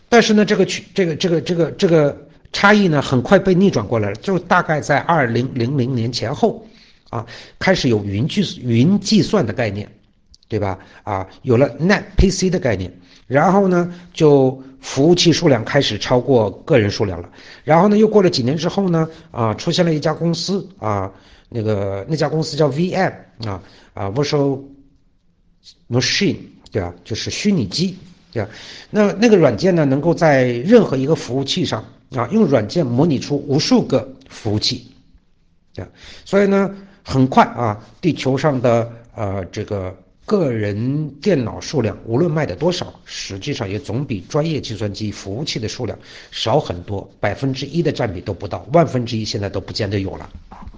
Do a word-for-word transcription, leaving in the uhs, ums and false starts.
但是呢，这个区这个这个这个这个差异呢，很快被逆转过来了，就大概在二零零零年前后，啊，开始有云计云计算的概念，对吧？啊，有了 Net P C 的概念，然后呢，就服务器数量开始超过个人数量了。然后呢，又过了几年之后呢，啊，出现了一家公司啊，那个那家公司叫 V M 啊啊 Virtual Machine， 对吧？就是虚拟机。对吧？那那个软件呢，能够在任何一个服务器上啊，用软件模拟出无数个服务器，对吧？所以呢，很快啊，地球上的呃这个个人电脑数量，无论卖的多少，实际上也总比专业计算机服务器的数量少很多，百分之一的占比都不到，万分之一现在都不见得有了。